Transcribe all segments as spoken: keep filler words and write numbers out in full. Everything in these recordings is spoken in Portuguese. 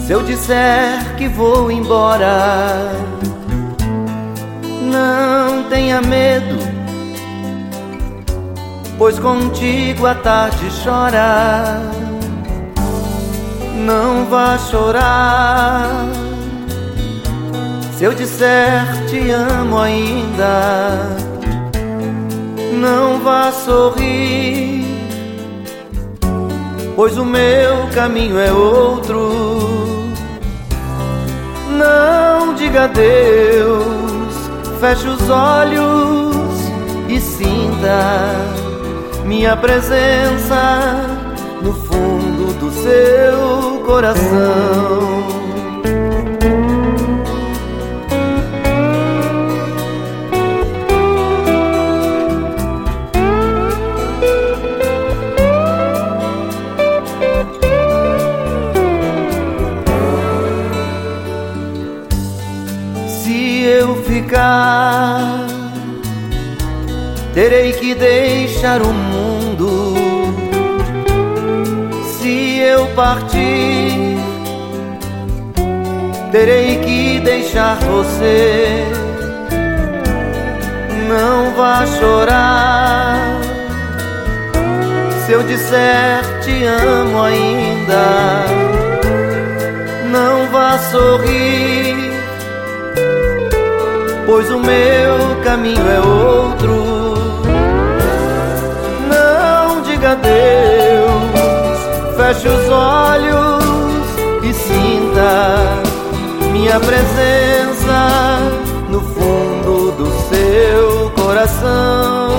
Se eu disser que vou embora, não tenha medo, pois contigo a tarde chora. Não vá chorar. Se eu disser te amo ainda, não vá sorrir, pois o meu caminho é outro. Não diga adeus, feche os olhos e sinta minha presença no fundo do seu coração. Se eu ficar, terei que deixar o mundo. Se eu partir, terei que deixar você. Não vá chorar. Se eu disser te amo ainda, não vá sorrir, pois o meu caminho é outro. Não diga adeus, feche os olhos e sinta minha presença no fundo do seu coração.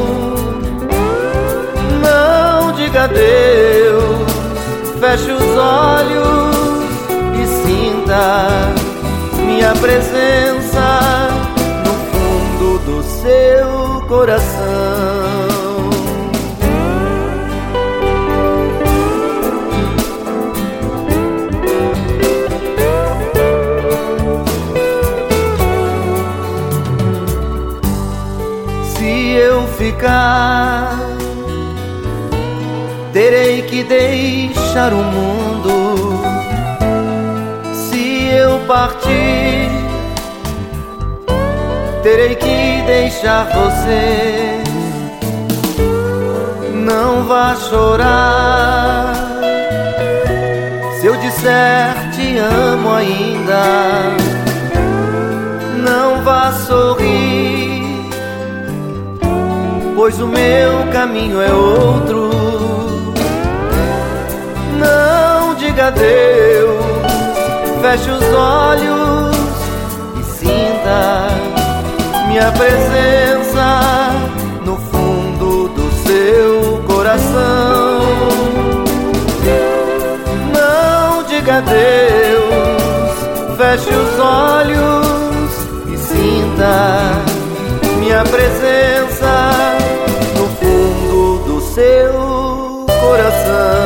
Não diga adeus, feche os olhos e sinta minha presença no fundo do seu coração. Se eu ficar, terei que deixar o mundo. Se eu partir, terei que deixar você. Não vá chorar. Se eu disser te amo ainda, não vá sorrir, pois o meu caminho é outro. Não diga adeus, feche os olhos e sinta minha presença no fundo do seu coração. Não diga adeus, feche os olhos e sinta minha presença no fundo do seu coração.